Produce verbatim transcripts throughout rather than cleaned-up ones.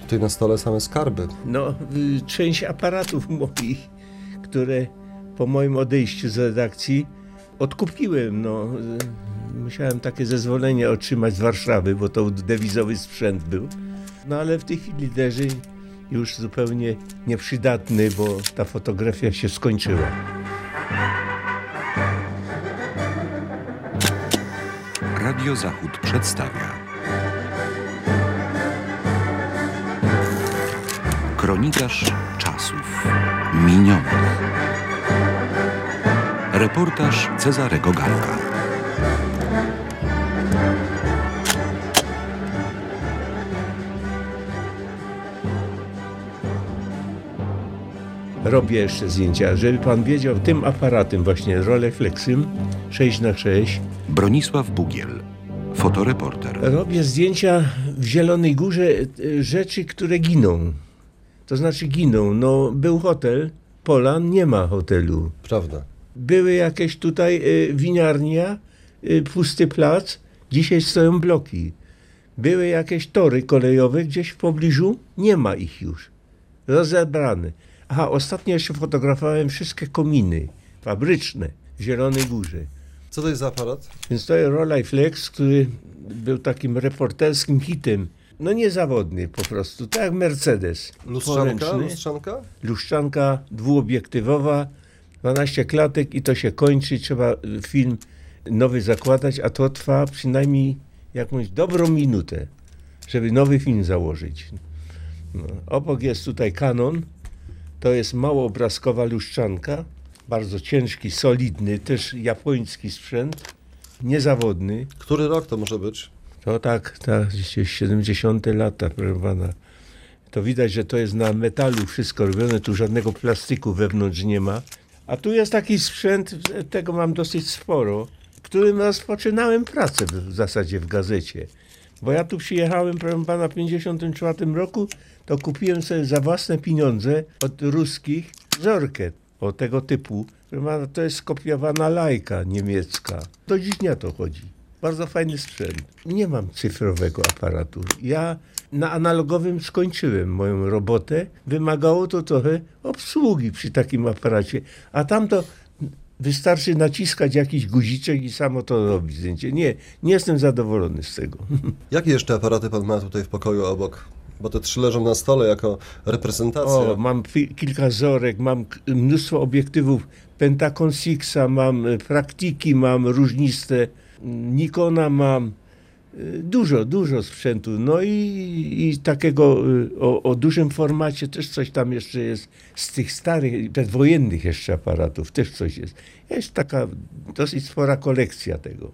tutaj na stole same skarby. No, y, część aparatów moich, które po moim odejściu z redakcji odkupiłem. No, y, musiałem takie zezwolenie otrzymać z Warszawy, bo to dewizowy sprzęt był. No ale w tej chwili leży już zupełnie nieprzydatny, bo ta fotografia się skończyła. Radio Zachód przedstawia Kronikarz czasów minionych. Reportaż Cezarego Ganka. Robię jeszcze zdjęcia, żeby pan wiedział, tym aparatem właśnie Rolleiflexem sześć na sześć. Bronisław Bugiel, fotoreporter. Robię zdjęcia w Zielonej Górze, rzeczy, które giną. To znaczy giną. No, był hotel, Polan, nie ma hotelu. Prawda. Były jakieś tutaj y, winiarnia, y, pusty plac, dzisiaj stoją bloki. Były jakieś tory kolejowe gdzieś w pobliżu, nie ma ich już. Rozebrane. Aha, ostatnio jeszcze fotografowałem wszystkie kominy fabryczne w Zielonej Górze. Co to jest za aparat? Więc to jest Rolleiflex, który był takim reporterskim hitem. No niezawodny po prostu, tak jak Mercedes. Lustrzanka? Poręczny. Lustrzanka? Luszczanka dwuobiektywowa, dwanaście klatek i to się kończy. Trzeba film nowy zakładać, a to trwa przynajmniej jakąś dobrą minutę, żeby nowy film założyć. No. Obok jest tutaj Canon. To jest małoobrazkowa luszczanka, bardzo ciężki, solidny, też japoński sprzęt, niezawodny. Który rok to może być? To tak, tak, gdzieś siedemdziesiąte lata, proszę pana. To widać, że to jest na metalu wszystko robione, tu żadnego plastiku wewnątrz nie ma. A tu jest taki sprzęt, tego mam dosyć sporo, którym rozpoczynałem pracę w, w zasadzie w gazecie. Bo ja tu przyjechałem, proszę pana, w pięćdziesiątym czwartym roku, to kupiłem sobie za własne pieniądze od ruskich zorkę o tego typu. Proszę pana, to jest skopiowana Leica niemiecka. Do dziś dnia to chodzi. Bardzo fajny sprzęt. Nie mam cyfrowego aparatu. Ja na analogowym skończyłem moją robotę. Wymagało to trochę obsługi przy takim aparacie. A tam to wystarczy naciskać jakiś guziczek i samo to robi zdjęcie. Nie, nie jestem zadowolony z tego. Jakie jeszcze aparaty pan ma tutaj w pokoju obok? Bo te trzy leżą na stole jako reprezentacja. O, mam fi- kilka zorek, mam k- mnóstwo obiektywów Pentacon Sixa, mam y, praktiki, mam różniste, Nikona mam, y, dużo, dużo sprzętu. No i, i takiego y, o, o dużym formacie też coś tam jeszcze jest, z tych starych, przedwojennych jeszcze aparatów też coś jest. Jest taka dosyć spora kolekcja tego.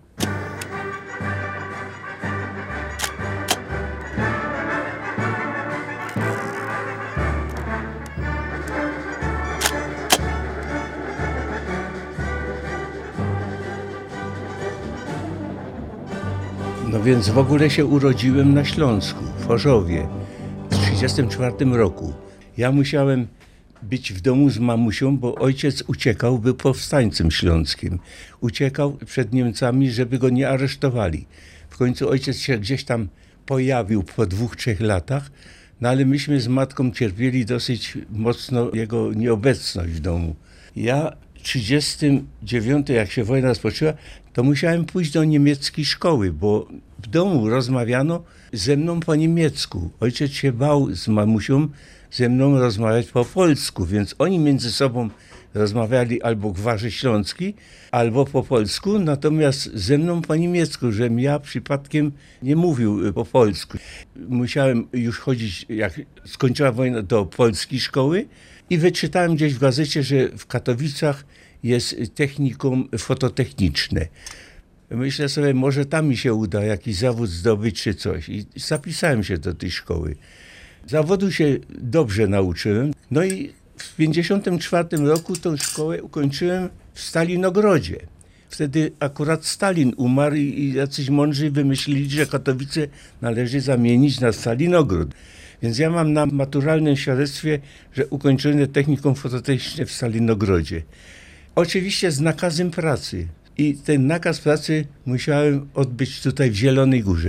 No więc w ogóle się urodziłem na Śląsku, w Chorzowie, w tysiąc dziewięćset trzydziestym czwartym roku. Ja musiałem być w domu z mamusią, bo ojciec uciekał, był powstańcem śląskim. Uciekał przed Niemcami, żeby go nie aresztowali. W końcu ojciec się gdzieś tam pojawił po dwóch, trzech latach, no ale myśmy z matką cierpieli dosyć mocno jego nieobecność w domu. Ja w trzydziestym dziewiątym, jak się wojna rozpoczęła, to musiałem pójść do niemieckiej szkoły, bo w domu rozmawiano ze mną po niemiecku. Ojciec się bał z mamusią ze mną rozmawiać po polsku, więc oni między sobą rozmawiali albo gwarzy śląski, albo po polsku, natomiast ze mną po niemiecku, żebym ja przypadkiem nie mówił po polsku. Musiałem już chodzić, jak skończyła wojna, do polskiej szkoły i wyczytałem gdzieś w gazecie, że w Katowicach jest technikum fototechniczne. Myślę sobie, może tam mi się uda jakiś zawód zdobyć czy coś. I zapisałem się do tej szkoły. Zawodu się dobrze nauczyłem. No i w pięćdziesiątym czwartym roku tą szkołę ukończyłem w Stalinogrodzie. Wtedy akurat Stalin umarł i jacyś mądrzy wymyślili, że Katowice należy zamienić na Stalinogród. Więc ja mam na maturalnym świadectwie, że ukończyłem technikum fototechniczne w Stalinogrodzie. Oczywiście z nakazem pracy. I ten nakaz pracy musiałem odbyć tutaj w Zielonej Górze.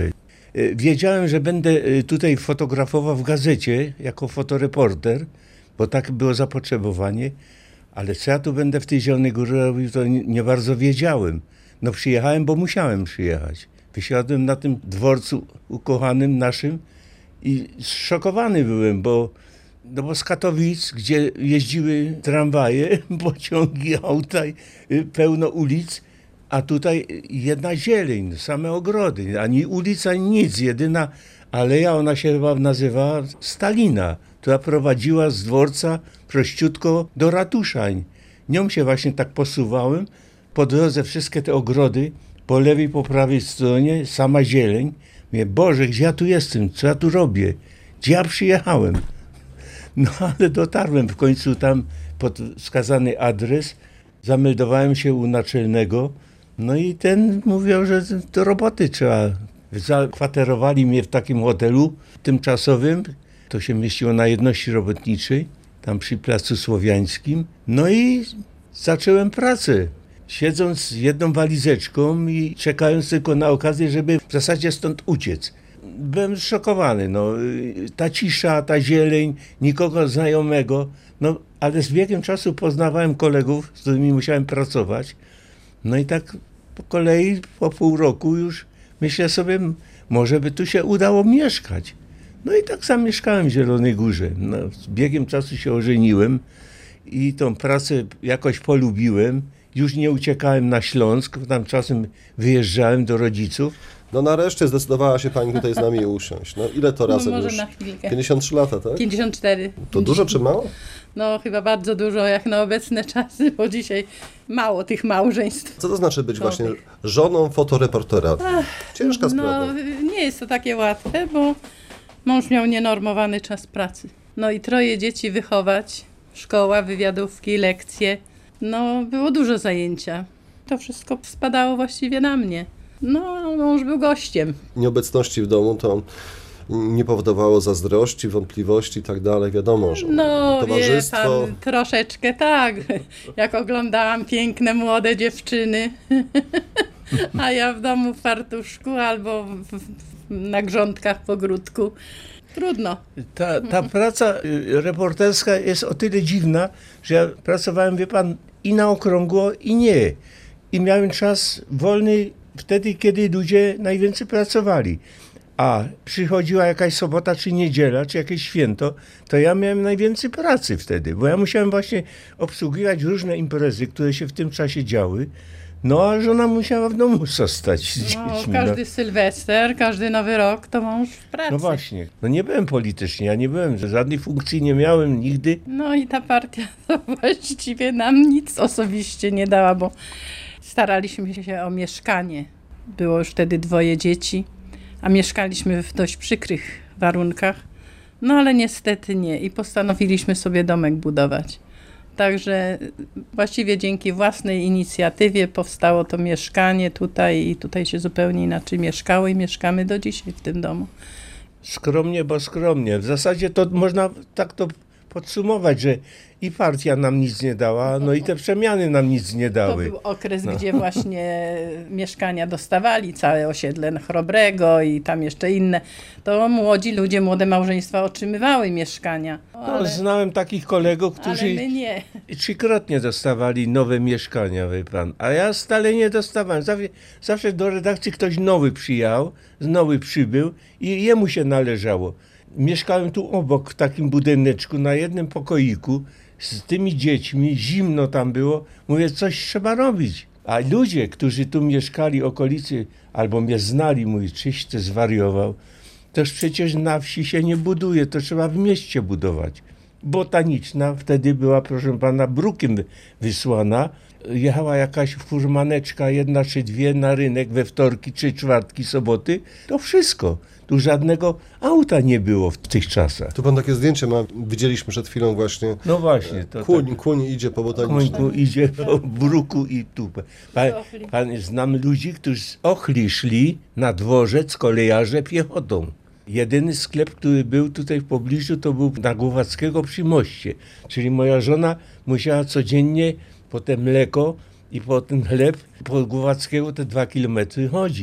Y, Wiedziałem, że będę y, tutaj fotografował w gazecie jako fotoreporter, bo tak było zapotrzebowanie, ale co ja tu będę w tej Zielonej Górze robił, to nie, nie bardzo wiedziałem. No przyjechałem, bo musiałem przyjechać. Wysiadłem na tym dworcu ukochanym naszym i zszokowany byłem, bo, no bo z Katowic, gdzie jeździły tramwaje, pociągi, auta, y, pełno ulic, a tutaj jedna zieleń, same ogrody, ani ulic, ani nic. Jedyna aleja, ona się chyba nazywała Stalina, która prowadziła z dworca prościutko do ratuszań. Nią się właśnie tak posuwałem, po drodze wszystkie te ogrody, po lewej, po prawej stronie, sama zieleń. Mówię, Boże, gdzie ja tu jestem, co ja tu robię, gdzie ja przyjechałem? No ale dotarłem w końcu tam pod wskazany adres, zameldowałem się u naczelnego, no i ten mówił, że do roboty trzeba. Zakwaterowali mnie w takim hotelu tymczasowym, to się mieściło na jedności robotniczej, tam przy Placu Słowiańskim. No i zacząłem pracę, siedząc z jedną walizeczką i czekając tylko na okazję, żeby w zasadzie stąd uciec. Byłem zszokowany, no, ta cisza, ta zieleń, nikogo znajomego, no, ale z biegiem czasu poznawałem kolegów, z którymi musiałem pracować. No i tak po kolei, po pół roku już myślę sobie, może by tu się udało mieszkać. No i tak zamieszkałem w Zielonej Górze. No, z biegiem czasu się ożeniłem i tą pracę jakoś polubiłem. Już nie uciekałem na Śląsk, tam czasem wyjeżdżałem do rodziców. No nareszcie zdecydowała się pani tutaj z nami usiąść. No ile to razem może już? na chwilkę. pięćdziesiąt trzy lata, tak? pięćdziesiąt cztery. To dużo czy mało? No chyba bardzo dużo jak na obecne czasy, bo dzisiaj mało tych małżeństw. Co to znaczy być właśnie Człowiek. żoną fotoreportera? Ciężka sprawa. No nie jest to takie łatwe, bo mąż miał nienormowany czas pracy. No i troje dzieci wychować, szkoła, wywiadówki, lekcje. No było dużo zajęcia. To wszystko spadało właściwie na mnie. No mąż był gościem. Nieobecności w domu to nie powodowało zazdrości, wątpliwości i tak dalej. Wiadomo, że No wie towarzystwo... pan, troszeczkę tak. Jak oglądałam piękne, młode dziewczyny, a ja w domu w fartuszku albo w, w, na grządkach w ogródku. Trudno. Ta, ta praca y, reporterska jest o tyle dziwna, że ja pracowałem, wie pan, i na okrągło, i nie. I miałem czas wolny wtedy, kiedy ludzie najwięcej pracowali. A przychodziła jakaś sobota, czy niedziela, czy jakieś święto, to ja miałem najwięcej pracy wtedy, bo ja musiałem właśnie obsługiwać różne imprezy, które się w tym czasie działy. No, a żona musiała w domu zostać z No, dziećmi. każdy Sylwester, każdy Nowy Rok to mąż w pracy. No właśnie. No nie byłem polityczny, ja nie byłem, żadnej funkcji nie miałem nigdy. No i ta partia to właściwie nam nic osobiście nie dała, bo staraliśmy się o mieszkanie. Było już wtedy dwoje dzieci, a mieszkaliśmy w dość przykrych warunkach. No ale niestety nie i postanowiliśmy sobie domek budować. Także właściwie dzięki własnej inicjatywie powstało to mieszkanie tutaj i tutaj się zupełnie inaczej mieszkało i mieszkamy do dzisiaj w tym domu. Skromnie, bo skromnie. W zasadzie to można tak to podsumować, że i partia nam nic nie dała, no i te przemiany nam nic nie To dały. był okres, No. gdzie właśnie mieszkania dostawali, całe osiedle Chrobrego i tam jeszcze inne. To młodzi ludzie, młode małżeństwa otrzymywały mieszkania. No, No, ale, znałem takich kolegów, ale którzy my nie. trzykrotnie dostawali nowe mieszkania, wie pan, a ja stale nie dostawałem. Zawsze, zawsze do redakcji ktoś nowy przyjechał, nowy przybył i jemu się należało. Mieszkałem tu obok w takim budyneczku na jednym pokoiku z tymi dziećmi, zimno tam było. Mówię, coś trzeba robić. A ludzie, którzy tu mieszkali okolicy albo mnie znali, mówię, czyś ty zwariował. Toż przecież na wsi się nie buduje, to trzeba w mieście budować. Botaniczna wtedy była, proszę pana, brukiem wysłana. Jechała jakaś furmaneczka, jedna czy dwie na rynek we wtorki, czy czwartki, soboty. To wszystko. Tu żadnego auta nie było w tych czasach. Tu pan takie zdjęcie ma, widzieliśmy przed chwilą właśnie. No właśnie. To Kuń, tak, kuń idzie po koń botanicznej. tu idzie po bruku i tu. Pan, pan, znam ludzi, którzy z Ochli szli na dworzec kolejarze piechotą. Jedyny sklep, który był tutaj w pobliżu, to był na Głowackiego przy moście. Czyli moja żona musiała codziennie po te mleko i po ten chleb po Głowackiego te dwa kilometry chodzić.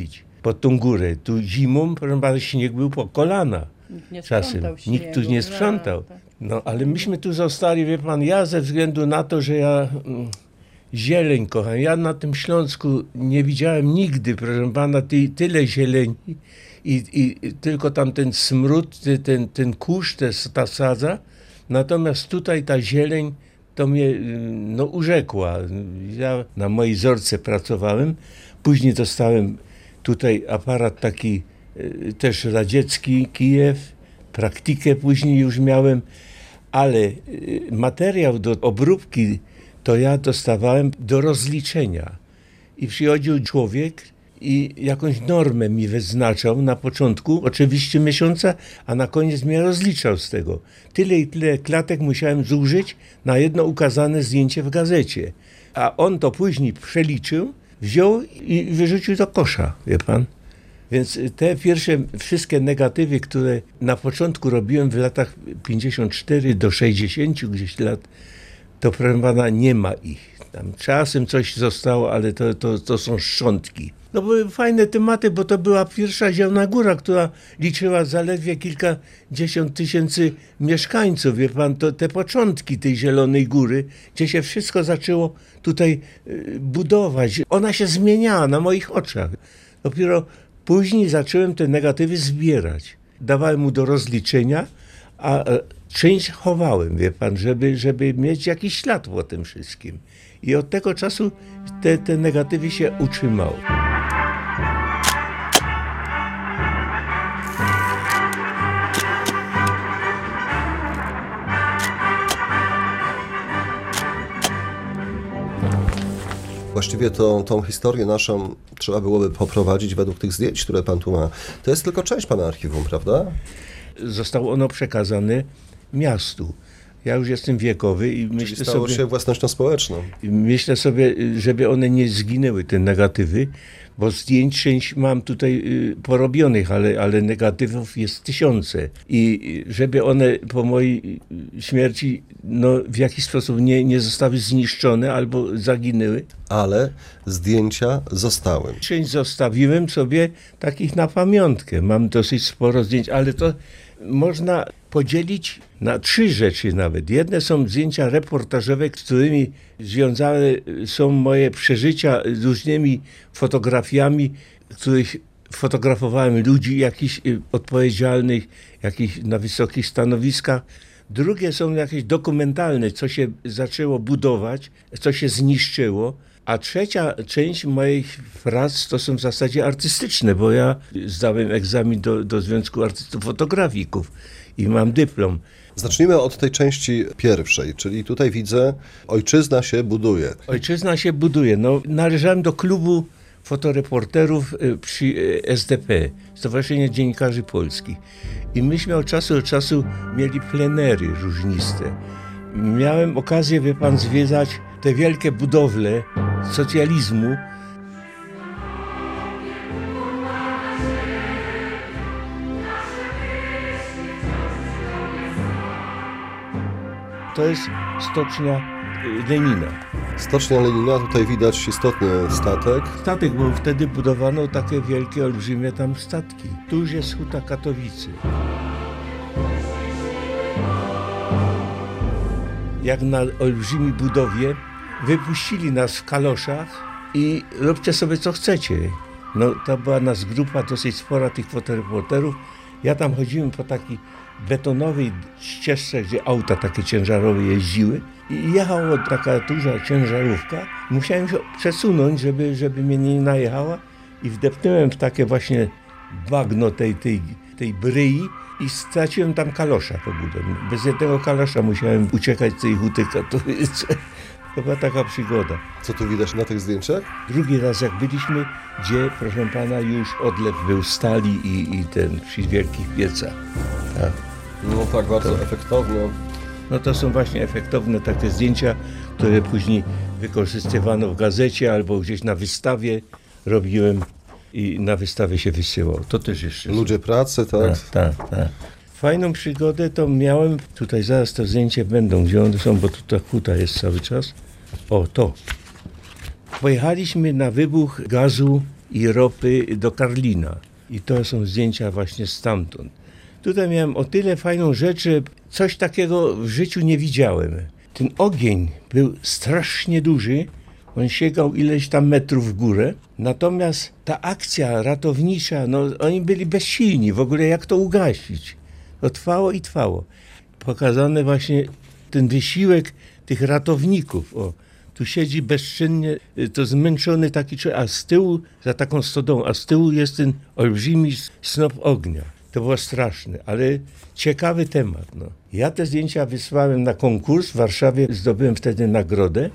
pod tą górę. Tu zimą, proszę pana, śnieg był po kolana. Nikt nie Czasem. sprzątał Nikt tu śniegu. nie sprzątał. No, tak. No, ale myśmy tu zostali, wie pan, ja ze względu na to, że ja mm, zieleń kocham. Ja na tym Śląsku nie widziałem nigdy, proszę pana, ty, tyle zieleni i, i tylko tam ten smród, ty, ten, ten kurz, te, ta sadza. Natomiast tutaj ta zieleń to mnie no, urzekła. Ja na mojej zorce pracowałem, później dostałem tutaj aparat taki y, też radziecki, Kijew, praktykę później już miałem, ale y, materiał do obróbki to ja dostawałem do rozliczenia. I przychodził człowiek i jakąś normę mi wyznaczał na początku, oczywiście miesiąca, a na koniec mnie rozliczał z tego. Tyle i tyle klatek musiałem zużyć na jedno ukazane zdjęcie w gazecie. A on to później przeliczył, wziął i wyrzucił do kosza, wie pan. Więc te pierwsze wszystkie negatywy, które na początku robiłem w latach pięćdziesiąt cztery do sześćdziesięciu gdzieś lat, to proszę pana nie ma ich. Tam czasem coś zostało, ale to, to, to są szczątki. No były fajne tematy, bo to była pierwsza Zielona Góra, która liczyła zaledwie kilkadziesiąt tysięcy mieszkańców. Wie pan, to te początki tej Zielonej Góry, gdzie się wszystko zaczęło tutaj y, budować. Ona się zmieniała na moich oczach. Dopiero później zacząłem te negatywy zbierać. Dawałem mu do rozliczenia, a część chowałem, wie pan, żeby, żeby mieć jakiś ślad po tym wszystkim. I od tego czasu te, te negatywy się utrzymały. Właściwie to, tą historię naszą trzeba byłoby poprowadzić według tych zdjęć, które pan tu ma. To jest tylko część pana archiwum, prawda? Zostało ono przekazane miastu. Ja już jestem wiekowy i Czyli myślę stało sobie, się własnością społeczną. myślę sobie, żeby one nie zginęły, te negatywy, bo zdjęć część mam tutaj y, porobionych, ale, ale negatywów jest tysiące. I żeby one po mojej śmierci no, w jakiś sposób nie, nie zostały zniszczone albo zaginęły. Ale zdjęcia zostały. Część zostawiłem sobie takich na pamiątkę. Mam dosyć sporo zdjęć, ale to można podzielić na trzy rzeczy nawet. Jedne są zdjęcia reportażowe, z którymi związane są moje przeżycia z różnymi fotografiami, których fotografowałem ludzi jakichś odpowiedzialnych, jakichś na wysokich stanowiskach. Drugie są jakieś dokumentalne, co się zaczęło budować, co się zniszczyło. A trzecia część moich prac to są w zasadzie artystyczne, bo ja zdałem egzamin do, do Związku Artystów Fotografików i mam dyplom. Zacznijmy od tej części pierwszej, czyli tutaj widzę, ojczyzna się buduje. Ojczyzna się buduje. No, należałem do klubu fotoreporterów przy S D P, Stowarzyszenie Dziennikarzy Polskich. I myśmy od czasu do czasu mieli plenery różniste. Miałem okazję, wie pan, zwiedzać te wielkie budowle socjalizmu. To jest stocznia Lenina. Stocznia Lenina, tutaj widać istotny statek. Statek, bo wtedy budowano takie wielkie, olbrzymie tam statki. Tu już jest Huta Katowice. Jak na olbrzymiej budowie wypuścili nas w kaloszach i róbcie sobie co chcecie. No to była nas grupa dosyć spora tych fotoreporterów. Ja tam chodziłem po takiej betonowej ścieżce, gdzie auta takie ciężarowe jeździły i jechała taka duża ciężarówka. Musiałem się przesunąć, żeby, żeby mnie nie najechała i wdepnąłem w takie właśnie bagno tej, tej, tej bryi i straciłem tam kalosza pogubem. Bez jednego kalosza musiałem uciekać z tej Huty Katowice. To była taka przygoda. Co tu widać na tych zdjęciach? Drugi raz jak byliśmy, gdzie, proszę pana, już odlew był stali i, i ten przy wielkich piecach. Tak. No tak, bardzo To- efektownie. No to są właśnie efektowne takie zdjęcia, które później wykorzystywano w gazecie albo gdzieś na wystawie robiłem i na wystawie się wysyłał. To też jeszcze są. Ludzie pracy, tak? Tak, tak, tak. Fajną przygodę to miałem, tutaj zaraz te zdjęcia będą, gdzie one są, bo tu ta huta jest cały czas. O, to. Pojechaliśmy na wybuch gazu i, i ropy do Karlina. I to są zdjęcia właśnie stamtąd. Tutaj miałem o tyle fajną rzecz, że coś takiego w życiu nie widziałem. Ten ogień był strasznie duży, on sięgał ileś tam metrów w górę, natomiast ta akcja ratownicza, no oni byli bezsilni, w ogóle jak to ugasić. To trwało i trwało. Pokazany właśnie ten wysiłek tych ratowników. O, tu siedzi bezczynnie, to zmęczony taki człowiek, a z tyłu, za taką stodołą, a z tyłu jest ten olbrzymi snop ognia. To było straszne, ale ciekawy temat. No. Ja te zdjęcia wysłałem na konkurs w Warszawie, zdobyłem wtedy nagrodę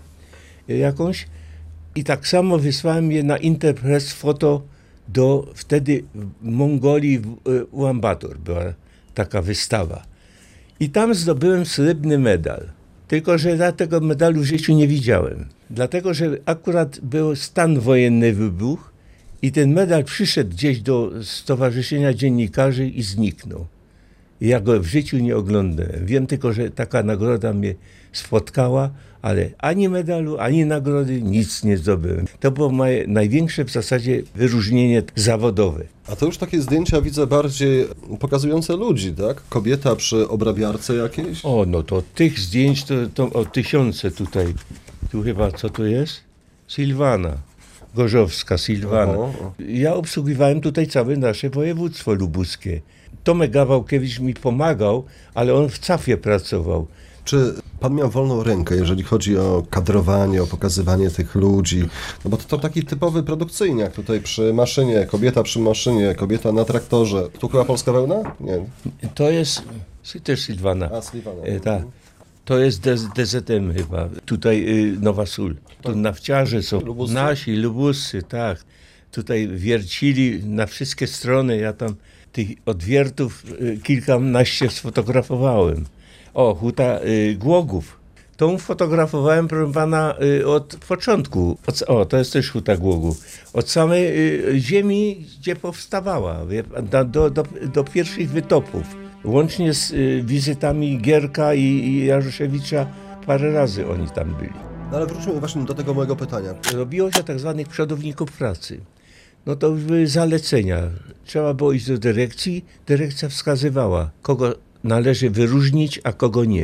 jakąś i tak samo wysłałem je na Interpress Foto do wtedy w Mongolii, w Ulaanbaatar była taka wystawa. I tam zdobyłem srebrny medal. Tylko że ja tego medalu w życiu nie widziałem. Dlatego, że akurat był stan wojenny wybuch i ten medal przyszedł gdzieś do Stowarzyszenia Dziennikarzy i zniknął. I ja go w życiu nie oglądałem. Wiem tylko, że taka nagroda mnie spotkała, ale ani medalu, ani nagrody nic nie zdobyłem. To było moje największe w zasadzie wyróżnienie zawodowe. A to już takie zdjęcia widzę bardziej pokazujące ludzi, tak? Kobieta przy obrabiarce jakiejś? O, no to tych zdjęć to, to o tysiące tutaj. Tu chyba, co to jest? Sylwana. Gorzowska, Sylwana. Oho. Ja obsługiwałem tutaj całe nasze województwo lubuskie. Tomek Gawałkiewicz mi pomagał, ale on w cafie pracował. Czy pan miał wolną rękę, jeżeli chodzi o kadrowanie, o pokazywanie tych ludzi? No bo to, to taki typowy produkcyjniak tutaj przy maszynie, kobieta przy maszynie, kobieta na traktorze. Tu chyba polska wełna? Nie. To jest też Sylwana. A, Sylwana. E, tak. To jest D Z M chyba. Tutaj y, Nowa Sól. Tu nafciarze są. Lubuscy? Nasi, lubuscy, tak. Tutaj wiercili na wszystkie strony. Ja tam tych odwiertów y, kilkanaście sfotografowałem. O, Huta y, Głogów. Tą fotografowałem, proszę pana, y, od początku. Od, o, to jest też Huta Głogów. Od samej y, ziemi, gdzie powstawała, wie pan, do, do, do, do pierwszych wytopów. Łącznie z y, wizytami Gierka i, i Jaroszewicza, parę razy oni tam byli. No ale wróćmy właśnie do tego mojego pytania. Robiło się tak zwanych przodowników pracy. No to już były zalecenia. Trzeba było iść do dyrekcji. Dyrekcja wskazywała, kogo należy wyróżnić, a kogo nie.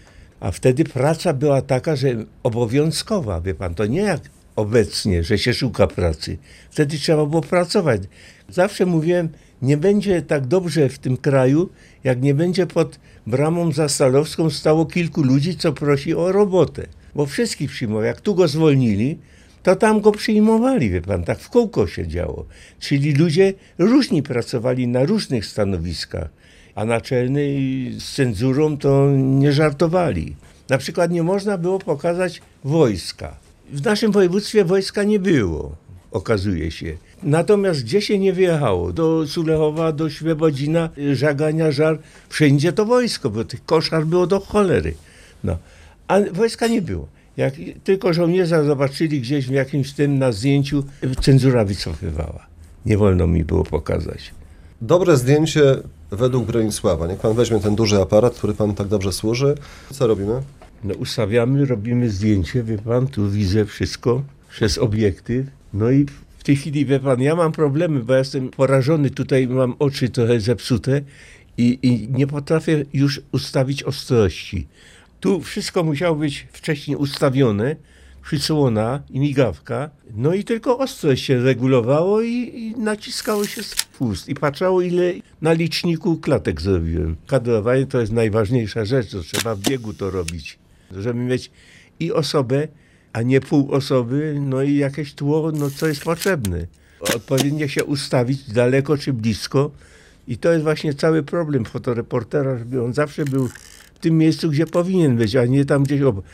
A wtedy praca była taka, że obowiązkowa, wie pan, to nie jak obecnie, że się szuka pracy. Wtedy trzeba było pracować. Zawsze mówiłem, nie będzie tak dobrze w tym kraju, jak nie będzie pod bramą Zastalowską stało kilku ludzi, co prosi o robotę. Bo wszystkich przyjmował. Jak tu go zwolnili, to tam go przyjmowali, wie pan, tak w kółko się działo. Czyli ludzie różni pracowali na różnych stanowiskach, a naczelny z cenzurą to nie żartowali. Na przykład nie można było pokazać wojska. W naszym województwie wojska nie było, okazuje się. Natomiast gdzie się nie wyjechało? Do Sulechowa, do Świebodzina, Żagania, Żar, wszędzie to wojsko, bo tych koszar było do cholery. No. A wojska nie było. Jak tylko żołnierza zobaczyli gdzieś w jakimś tym na zdjęciu, cenzura wycofywała. Nie wolno mi było pokazać. Dobre zdjęcie według Bronisława. Niech pan weźmie ten duży aparat, który panu tak dobrze służy. Co robimy? No ustawiamy, robimy zdjęcie, wie pan, tu widzę wszystko przez obiektyw. No i w tej chwili, wie pan, ja mam problemy, bo ja jestem porażony, tutaj mam oczy trochę zepsute i, i nie potrafię już ustawić ostrości. Tu wszystko musiało być wcześniej ustawione, przysłona i migawka, no i tylko ostrość się regulowało i, i naciskało się spust i patrzało, ile na liczniku klatek zrobiłem. Kadrowanie to jest najważniejsza rzecz, to trzeba w biegu to robić, żeby mieć i osobę, a nie pół osoby, no i jakieś tło, no co jest potrzebne. Odpowiednio się ustawić daleko czy blisko i to jest właśnie cały problem fotoreportera, żeby on zawsze był w tym miejscu, gdzie powinien być, a nie tam gdzieś obok.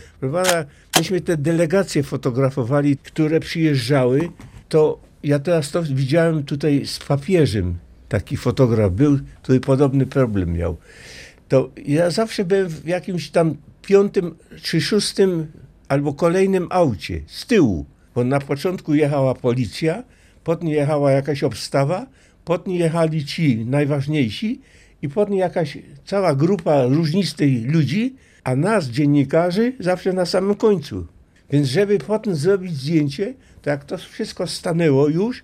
Myśmy te delegacje fotografowali, które przyjeżdżały, to ja teraz to widziałem tutaj z papieżem, taki fotograf był, który podobny problem miał. To ja zawsze byłem w jakimś tam piątym czy szóstym albo kolejnym aucie, z tyłu, bo na początku jechała policja, potem jechała jakaś obstawa, potem jechali ci najważniejsi i potem jakaś cała grupa różnistych ludzi, a nas, dziennikarzy, zawsze na samym końcu. Więc żeby potem zrobić zdjęcie, to jak to wszystko stanęło już,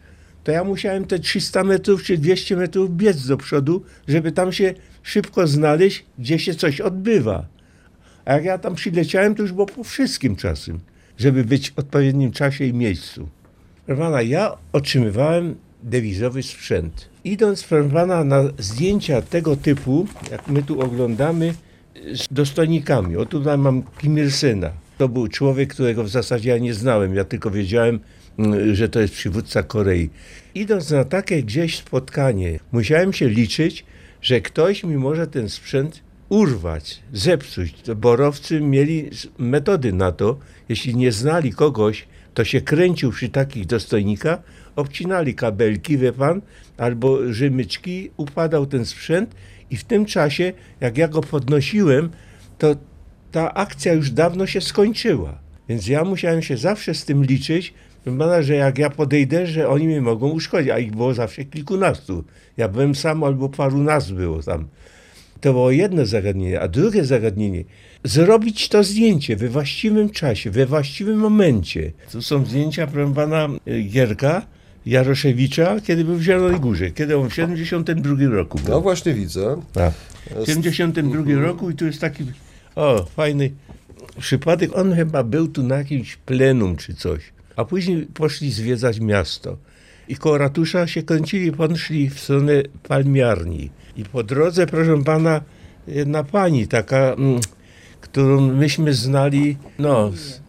to ja musiałem te trzysta metrów czy dwieście metrów biec do przodu, żeby tam się szybko znaleźć, gdzie się coś odbywa. A jak ja tam przyleciałem, to już było po wszystkim czasem, żeby być w odpowiednim czasie i miejscu. Proszę pana, ja otrzymywałem dewizowy sprzęt. Idąc, proszę pana, na zdjęcia tego typu, jak my tu oglądamy, z dostojnikami. O tutaj mam Kim Il-sena. To był człowiek, którego w zasadzie ja nie znałem. Ja tylko wiedziałem, że to jest przywódca Korei. Idąc na takie gdzieś spotkanie, musiałem się liczyć, że ktoś mi może ten sprzęt urwać, zepsuć. To borowcy mieli metody na to. Jeśli nie znali kogoś, to się kręcił przy takich dostojnikach, obcinali kabelki, wie pan, albo żymyczki, upadał ten sprzęt i w tym czasie, jak ja go podnosiłem, to ta akcja już dawno się skończyła. Więc ja musiałem się zawsze z tym liczyć, że jak ja podejdę, że oni mnie mogą uszkodzić, a ich było zawsze kilkunastu. Ja byłem sam albo paru nas było tam. To było jedno zagadnienie, a drugie zagadnienie, zrobić to zdjęcie we właściwym czasie, we właściwym momencie. Tu są zdjęcia, proszę pana, Gierka Jaroszewicza, kiedy był w Zielonej Górze, kiedy on w siedemdziesiątym drugim roku był. No właśnie widzę. Tak. W siedemdziesiątym drugim roku i tu jest taki, o, fajny przypadek, on chyba był tu na jakimś plenum czy coś, a później poszli zwiedzać miasto. I koło ratusza się kręcili, poszli w stronę palmiarni. I po drodze, proszę pana, jedna pani taka, mm, którą myśmy znali, no, z,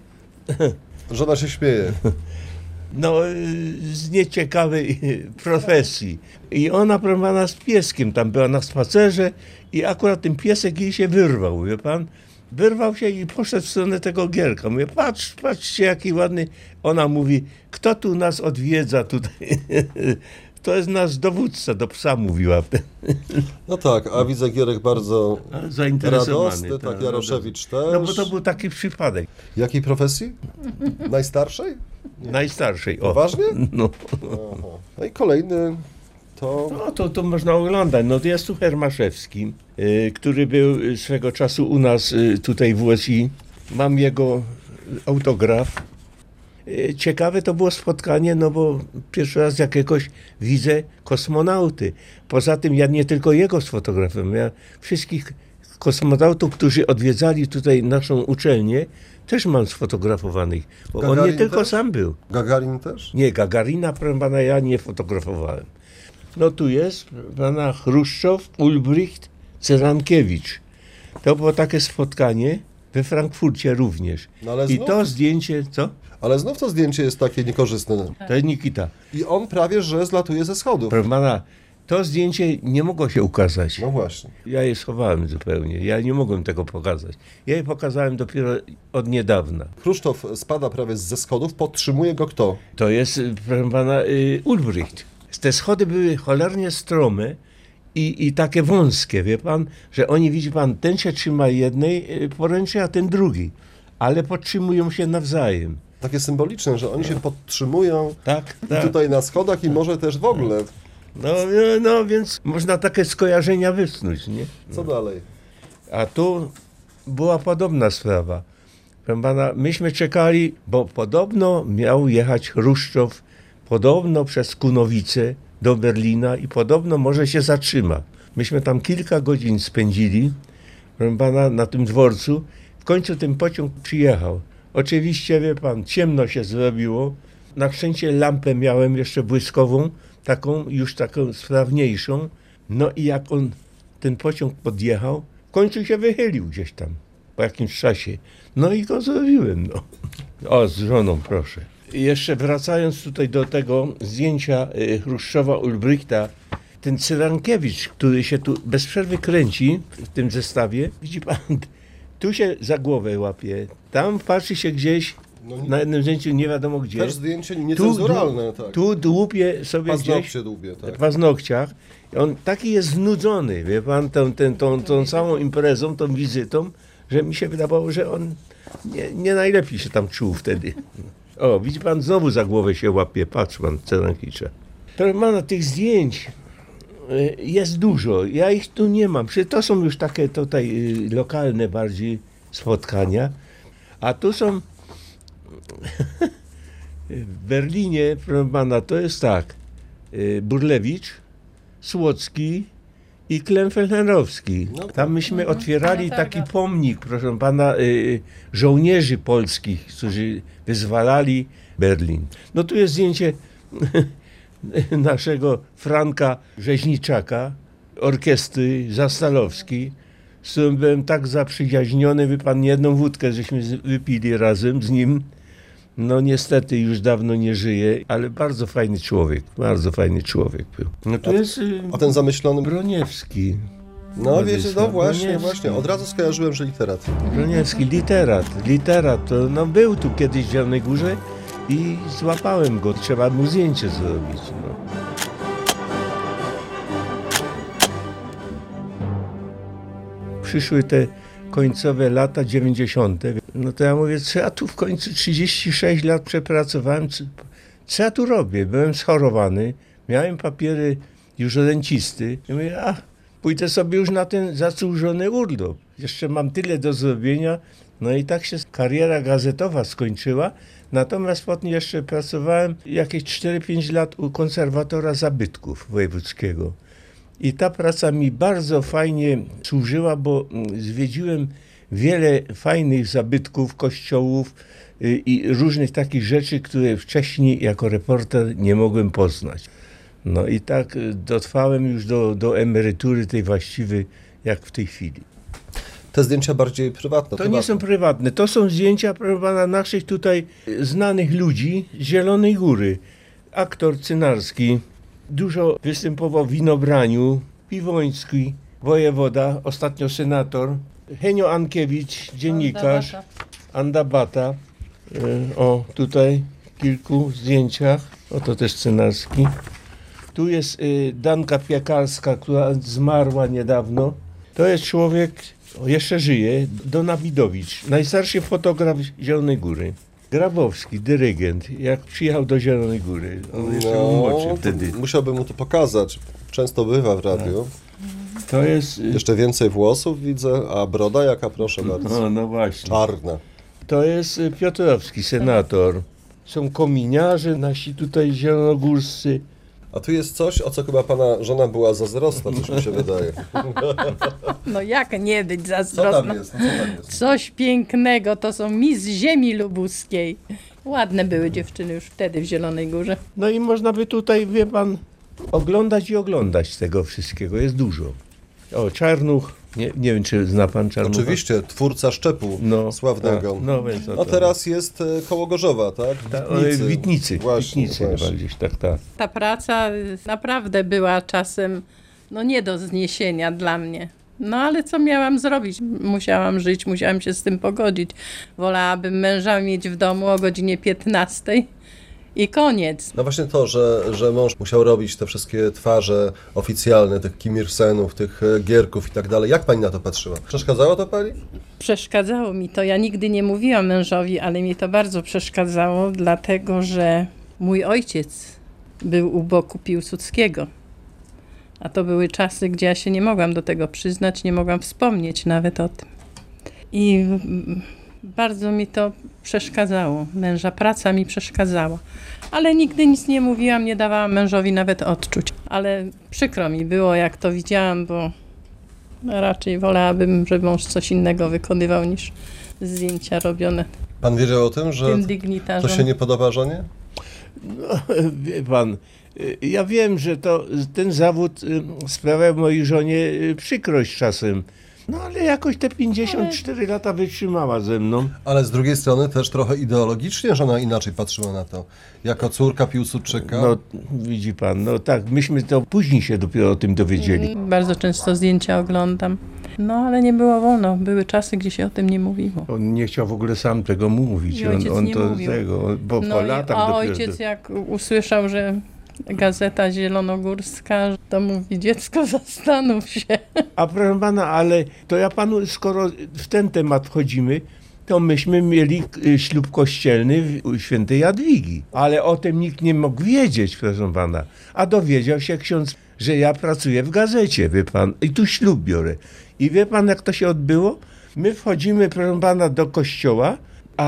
Żona się śmieje. no, z nieciekawej profesji. I ona, proszę pana, z pieskiem tam była na spacerze i akurat ten piesek jej się wyrwał, wie pan? Wyrwał się i poszedł w stronę tego Gierka. Mówię, patrz, patrzcie, jaki ładny. Ona mówi, kto tu nas odwiedza tutaj? To jest nasz dowódca, do psa mówiła. No tak, a widzę Gierek bardzo Zainteresowany. radosny, tak, tak, Jaroszewicz też. No bo to był taki przypadek. Jakiej profesji? Najstarszej? Najstarszej. O. Poważnie? No. Aha. No i kolejny to... No to, to można oglądać. No to jest tu Hermaszewski, y, który był swego czasu u nas y, tutaj w U S I. Mam jego autograf. Y, ciekawe to było spotkanie, no bo pierwszy raz jakiegoś widzę kosmonauty. Poza tym ja nie tylko jego sfotografowałem, ja wszystkich kosmonautów, którzy odwiedzali tutaj naszą uczelnię, też mam sfotografowanych. Bo on nie Gagarin tylko też? sam był. Gagarin też? Nie, Gagarina, proszę pana, ja nie fotografowałem. No tu jest pana Chruszczow, Ulbricht, Cerankiewicz. To było takie spotkanie we Frankfurcie również. No ale I znów, to zdjęcie, co? ale znów to zdjęcie jest takie niekorzystne. To jest Nikita. I on prawie, że zlatuje ze schodów. Proszę pana, to zdjęcie nie mogło się ukazać. No właśnie. Ja je schowałem zupełnie. Ja nie mogłem tego pokazać. Ja je pokazałem dopiero od niedawna. Chruszczow spada prawie ze schodów, podtrzymuje go kto? To jest, proszę pana, y, Ulbricht. Te schody były cholernie strome i, i takie wąskie, wie pan, że oni, widzi pan, ten się trzyma jednej y, poręczy, a ten drugi. Ale podtrzymują się nawzajem. Takie symboliczne, że oni się podtrzymują Tak, tak. tutaj na schodach i może też w ogóle. No, no, no, więc można takie skojarzenia wysnuć, nie? Co dalej? A tu była podobna sprawa. Proszę pana, myśmy czekali, bo podobno miał jechać Chruszczow, podobno przez Kunowice do Berlina i podobno może się zatrzyma. Myśmy tam kilka godzin spędzili, proszę pana, na tym dworcu. W końcu ten pociąg przyjechał. Oczywiście, wie pan, ciemno się zrobiło. Na szczęście lampę miałem jeszcze błyskową, taką już taką sprawniejszą. No i jak on, ten pociąg podjechał, w końcu się wychylił gdzieś tam po jakimś czasie. No i go zrobiłem, no. O, z żoną, proszę. I jeszcze wracając tutaj do tego zdjęcia y, Chruszczowa Ulbrichta, ten Cyrankiewicz, który się tu bez przerwy kręci w tym zestawie, widzi pan, tu się za głowę łapie, tam patrzy się gdzieś, No nie- na jednym zdjęciu nie wiadomo gdzie. Też zdjęcie niecenzuralne, tak. Tu dłupie sobie gdzieś Paznokcie dłubie, tak. w paznokciach. I on taki jest znudzony, wie pan, tą, tą, tą, tą całą imprezą, tą wizytą, że mi się wydawało, że on nie, nie najlepiej się tam czuł wtedy. O, widzi pan, znowu za głowę się łapie, patrz pan, Cerankicza. Proszę pana, tych zdjęć y, jest dużo, ja ich tu nie mam. Przecież to są już takie tutaj y, lokalne bardziej spotkania, a tu są w Berlinie, proszę pana, to jest tak, y, Burlewicz, Słocki i Klemfelnerowski. No, Tam myśmy otwierali No tak, taki tak. pomnik, proszę pana, y, żołnierzy polskich, którzy wyzwalali Berlin. No tu jest zdjęcie naszego Franka Rzeźniczaka, orkiestry Zastalowskiej, z którym byłem tak zaprzyjaźniony, wie pan, jedną wódkę żeśmy z- wypili razem z nim. No niestety już dawno nie żyje, ale bardzo fajny człowiek, bardzo fajny człowiek był. No tu jest y, A ten zamyślony... Broniewski. No wiecie, no Władysław właśnie, Broniewski. właśnie. Od razu skojarzyłem, że literat. Broniewski, literat, literat, to no był tu kiedyś w Zielonej Górze i złapałem go, trzeba mu zdjęcie zrobić. No. Przyszły te końcowe lata dziewięćdziesiąte. No to ja mówię, co ja tu w końcu trzydzieści sześć lat przepracowałem, co, co ja tu robię? Byłem schorowany, miałem papiery już rencisty. I mówię, a pójdę sobie już na ten zasłużony urlop. Jeszcze mam tyle do zrobienia. No i tak się kariera gazetowa skończyła. Natomiast potem jeszcze pracowałem jakieś cztery pięć lat u konserwatora zabytków wojewódzkiego. I ta praca mi bardzo fajnie służyła, bo mm, zwiedziłem wiele fajnych zabytków, kościołów y, i różnych takich rzeczy, które wcześniej jako reporter nie mogłem poznać. No i tak y, dotrwałem już do, do emerytury tej właściwej, jak w tej chwili. Te zdjęcia bardziej prywatne. To nie są prywatne, to są zdjęcia, proszę pana, naszych tutaj y, znanych ludzi z Zielonej Góry. Aktor Cynarski, dużo występował w Winobraniu, Piwoński, wojewoda, ostatnio senator, Henio Ankiewicz, dziennikarz, Anda Bata. Y, O, tutaj w kilku zdjęciach, oto też Cynarski. Tu jest y, Danka Piekarska, która zmarła niedawno. To jest człowiek, o, jeszcze żyje, Dona Widowicz, najstarszy fotograf Zielonej Góry. Grabowski, dyrygent, jak przyjechał do Zielonej Góry, on jeszcze był młodszy to wtedy. musiałbym mu to pokazać. Często bywa w radiu. To jest... y, Jeszcze więcej włosów widzę, a broda jaka, proszę bardzo. O, no właśnie. Czarna. To jest y, Piotrowski, senator. Są kominiarze nasi tutaj zielonogórscy. A tu jest coś, o co chyba pana żona była zazdrosna, coś mi się wydaje. No jak nie być Co tam zazdrosna? jest? Co tam jest? Coś pięknego, to są Miss Ziemi Lubuskiej. Ładne były dziewczyny już wtedy w Zielonej Górze. No i można by tutaj, wie pan, oglądać i oglądać tego wszystkiego. Jest dużo. O, Czarnuch. Nie, nie wiem, czy zna pan Czarnucha. Oczywiście, twórca szczepu No, sławnego. tak, no, więc o No to. teraz jest e, koło Gorzowa, tak? Ta, o, w Witnicy. Właśnie, Witnicy chyba właśnie. gdzieś, tak, tak. Ta praca y, naprawdę była czasem no nie do zniesienia dla mnie. No ale co miałam zrobić? Musiałam żyć, musiałam się z tym pogodzić. Wolałabym męża mieć w domu o godzinie piętnastej i koniec. No właśnie to, że, że mąż musiał robić te wszystkie twarze oficjalne, tych Kim Ir-senów, tych e, Gierków i tak dalej. Jak pani na to patrzyła? Przeszkadzało to pani? Przeszkadzało mi to. Ja nigdy nie mówiłam mężowi, ale mi to bardzo przeszkadzało, dlatego że mój ojciec był u boku Piłsudskiego. A to były czasy, gdzie ja się nie mogłam do tego przyznać, nie mogłam wspomnieć nawet o tym. I mm, bardzo mi to przeszkadzało. Męża praca mi przeszkadzała. Ale nigdy nic nie mówiłam, nie dawałam mężowi nawet odczuć. Ale przykro mi było, jak to widziałam, bo raczej wolałabym, żeby mąż coś innego wykonywał niż zdjęcia robione Pan wiedział o tym, że tym to dygnitarzom. się nie podoba żonie? No, wie pan, y, ja wiem, że to, ten zawód y, sprawia mojej żonie y, przykrość czasem. No ale jakoś te pięćdziesiąt cztery lata wytrzymała ze mną. Ale z drugiej strony też trochę ideologicznie żona inaczej patrzyła na to. Jako córka Piłsudczyka. No widzi pan, no tak, myśmy to później się dopiero o tym dowiedzieli. Bardzo często zdjęcia oglądam. No ale nie było wolno. Były czasy, gdzie się o tym nie mówiło. On nie chciał w ogóle sam tego mówić. I On, ojciec on nie to mówił. tego, bo No po i, latach a dopiero... ojciec jak usłyszał, że Gazeta Zielonogórska, to mówi, dziecko, zastanów się. A proszę pana, ale to ja panu, skoro w ten temat wchodzimy, to myśmy mieli y, ślub kościelny w- u świętej Jadwigi. Ale o tym nikt nie mógł wiedzieć, proszę pana. A dowiedział się ksiądz, że ja pracuję w gazecie, wie pan, i tu ślub biorę. I wie pan, jak to się odbyło? My wchodzimy, proszę pana, do kościoła, a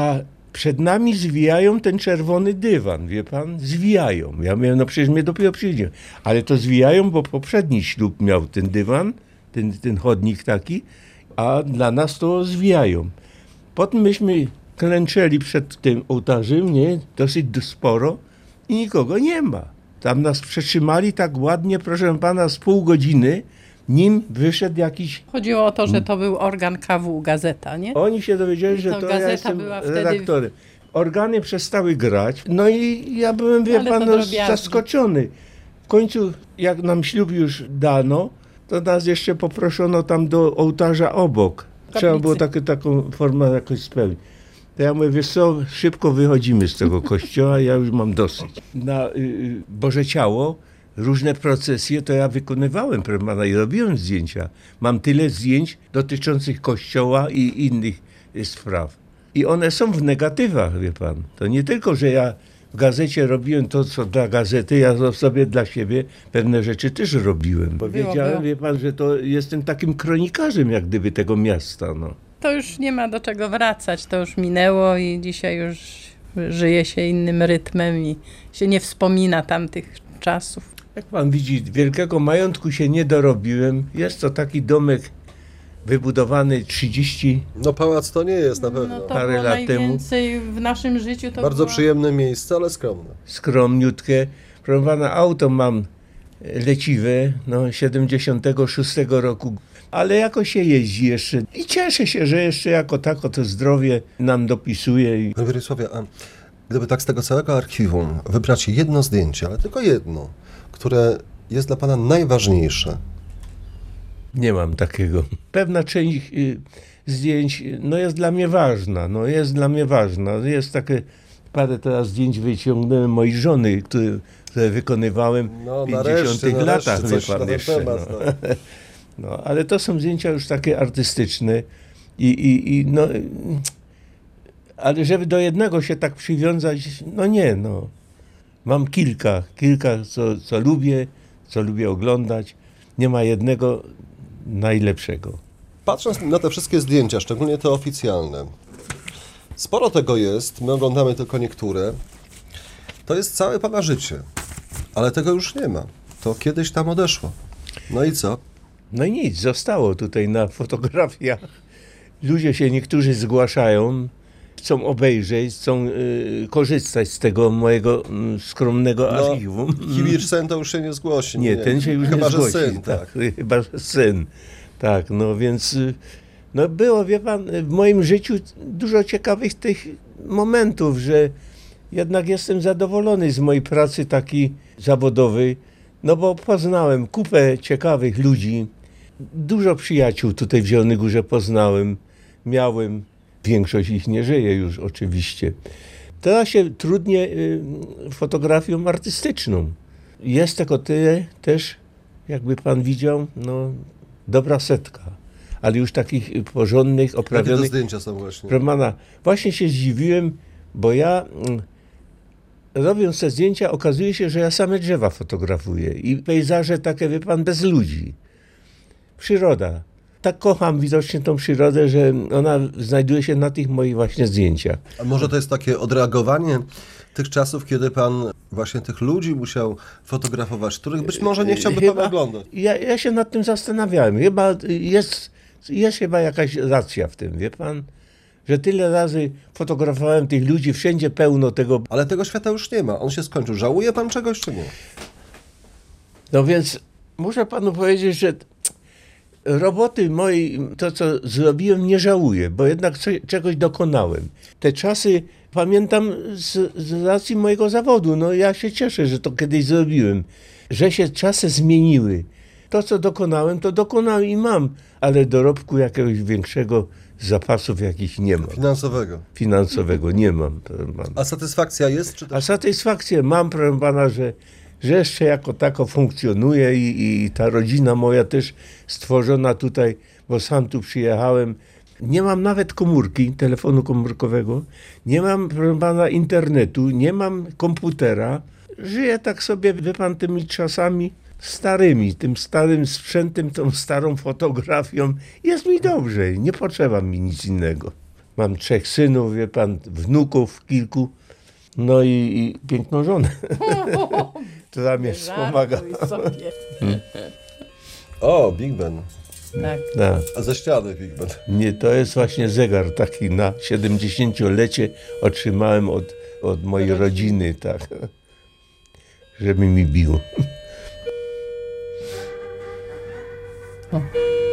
Przed nami zwijają ten czerwony dywan, wie pan? Zwijają. Ja mówię, no przecież mnie dopiero przyjdzie. Ale to zwijają, bo poprzedni ślub miał ten dywan, ten, ten chodnik taki, a dla nas to zwijają. Potem myśmy klęczeli przed tym ołtarzem, nie? Dosyć sporo i nikogo nie ma. Tam nas przetrzymali tak ładnie, proszę pana, z pół godziny, nim wyszedł jakiś... Chodziło o to, że to był organ K W, gazeta, nie? Oni się dowiedzieli, I że to to gazeta ja jestem była wtedy- redaktorem. Organy przestały grać, no i ja byłem, wie Ale pan, to no, drobiazgi. zaskoczony. W końcu, jak nam ślub już dano, to nas jeszcze poproszono tam do ołtarza obok. Trzeba Kaplicy. było takie, taką formę jakoś spełnić. To ja mówię, wiesz co, szybko wychodzimy z tego kościoła, ja już mam dosyć. Na y, y, Boże Ciało, różne procesje to ja wykonywałem, proszę pana, i robiłem zdjęcia. Mam tyle zdjęć dotyczących kościoła i innych y, spraw. I one są w negatywach, wie pan. To nie tylko, że ja w gazecie robiłem to, co dla gazety, ja sobie dla siebie pewne rzeczy też robiłem. Powiedziałem, było. wie pan, że to jestem takim kronikarzem jak gdyby tego miasta, no. To już nie ma do czego wracać, to już minęło i dzisiaj już żyje się innym rytmem i się nie wspomina tamtych czasów. Jak pan widzi, wielkiego majątku się nie dorobiłem. Jest to taki domek wybudowany trzydzieści... No pałac to nie jest na pewno. No to Parę było lat temu. najwięcej w naszym życiu. To Bardzo było... przyjemne miejsce, ale skromne. skromniutkie. Proszę pana, auto mam leciwe, no siedemdziesiątego szóstego roku, ale jakoś się jeździ jeszcze i cieszę się, że jeszcze jako tako to zdrowie nam dopisuje. I... Panie Wierysławie, a gdyby tak z tego całego archiwum wybrać jedno zdjęcie, ale tylko jedno, które jest dla pana najważniejsze, Nie mam takiego. Pewna część y, zdjęć no jest dla mnie ważna, no jest dla mnie ważna. Jest takie, parę teraz zdjęć wyciągnąłem mojej żony, które, które wykonywałem No, w pięćdziesiątych nareszcie, latach, nareszcie wie coś na pan ten jeszcze. temat, no. no. No, ale to są zdjęcia już takie artystyczne i, i, i no, y, ale żeby do jednego się tak przywiązać, no nie, no. Mam kilka, kilka, co, co lubię, co lubię oglądać. Nie ma jednego najlepszego. patrząc na te wszystkie zdjęcia, szczególnie te oficjalne, sporo tego jest, my oglądamy tylko niektóre, to jest całe pana życie, ale tego już nie ma. To kiedyś tam odeszło. No i co? No i nic, zostało tutaj na fotografiach. Ludzie się niektórzy zgłaszają, chcą obejrzeć, chcą y, korzystać z tego mojego y, skromnego No, archiwum. Kibir Sen to już się nie zgłosi. Nie, ten się już Chyba, nie że zgłosi. syn, tak. tak. Chyba, że syn. Tak, no więc y, no było, wie pan, w moim życiu dużo ciekawych tych momentów, że jednak jestem zadowolony z mojej pracy takiej zawodowej, no bo poznałem kupę ciekawych ludzi, dużo przyjaciół tutaj w Zielonej Górze poznałem, miałem, większość ich nie żyje już oczywiście. Teraz się trudnie y, fotografią artystyczną. Jest tego tyle też, jakby pan widział, no dobra setka, ale już takich porządnych, Jakie to oprawionych. zdjęcia są właśnie? Proszę pana, właśnie się zdziwiłem, bo ja mm, robiąc te zdjęcia, okazuje się, że ja same drzewa fotografuję i pejzaże takie, wie pan, bez ludzi. Przyroda. Tak kocham widocznie tą przyrodę, że ona znajduje się na tych moich właśnie zdjęciach. A może to jest takie odreagowanie tych czasów, kiedy pan właśnie tych ludzi musiał fotografować, których być może nie chciałby pan oglądać? Ja, ja się nad tym zastanawiałem. Chyba jest, jest chyba jakaś racja w tym, wie pan? Że tyle razy fotografowałem tych ludzi, wszędzie pełno tego. Ale tego świata już nie ma, on się skończył. Żałuje pan czegoś, czy nie? No więc muszę panu powiedzieć, że roboty mojej, to co zrobiłem, nie żałuję, bo jednak co, czegoś dokonałem. Te czasy pamiętam z, z racji mojego zawodu. No ja się cieszę, że to kiedyś zrobiłem. Że się czasy zmieniły. To co dokonałem, to dokonałem i mam, ale dorobku jakiegoś większego zapasów jakichś nie mam. Finansowego. Finansowego nie mam. To mam. A satysfakcja jest, czy A też... satysfakcję mam, proszę pana, że, że jeszcze jako tako funkcjonuje i, i ta rodzina moja też stworzona tutaj, bo sam tu przyjechałem. Nie mam nawet komórki, telefonu komórkowego, nie mam, proszę pana, internetu, nie mam komputera. Żyję tak sobie, wie pan, tymi czasami starymi, tym starym sprzętem, tą starą fotografią. Jest mi dobrze, nie potrzeba mi nic innego. Mam trzech synów, wie pan, wnuków kilku, no i, i piękną żonę. To dla mnie wspomaga. Żartuj sobie. O, Big Ben. Tak. Tak. A ze ściany Big Ben. Nie, to jest właśnie zegar taki na siedemdziesięciolecie otrzymałem od, od mojej rodziny, tak. Żeby mi bił. O.